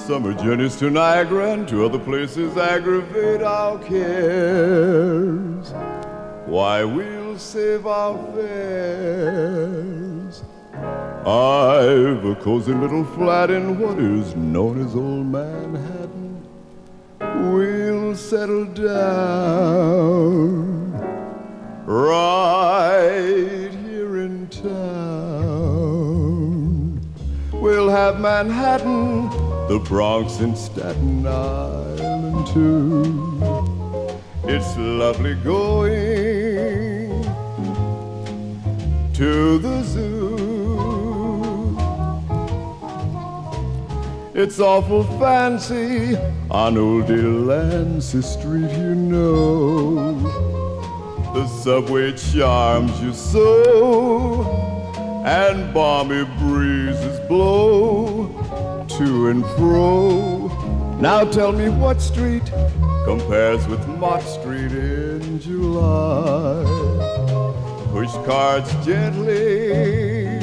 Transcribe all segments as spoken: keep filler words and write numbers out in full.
Summer journeys to Niagara and to other places aggravate our cares. Why, we'll save our fares. I've a cozy little flat in what is known as Old Manhattan. We'll settle down right here in town. We'll have Manhattan, the Bronx and Staten Island too. It's lovely going to the zoo. It's awful fancy on old Delancey Street, you know. The subway charms you so, and balmy breezes blow to and fro. Now tell me what street compares with Mott Street in July. Push carts gently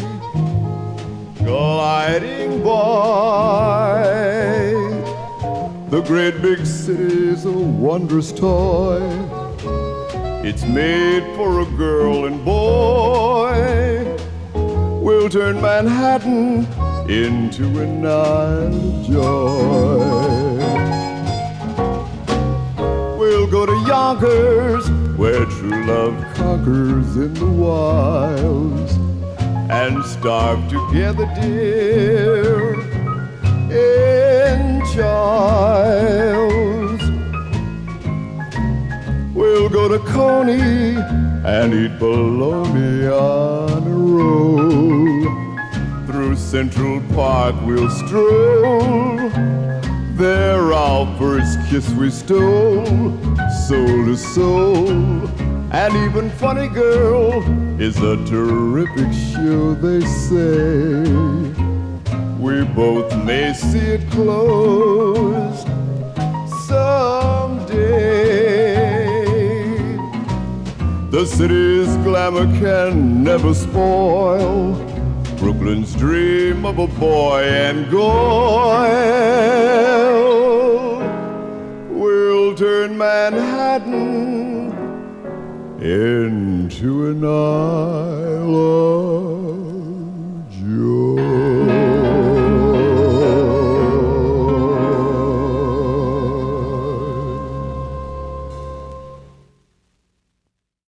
gliding by. The great big city's a wondrous toy. It's made for a girl and boy. We'll turn Manhattan into an isle of joy. We'll go to Yonkers, where true love conquers in the wilds, and starve together, dear, in Giles. We'll go to Coney and eat bologna on a roll. Through Central Park we'll stroll. There our first kiss we stole, soul to soul. And even Funny Girl is a terrific show, they say. We both may see it closed someday. The city's glamour can never spoil Brooklyn's dream of a boy and girl. We'll turn Manhattan into an isle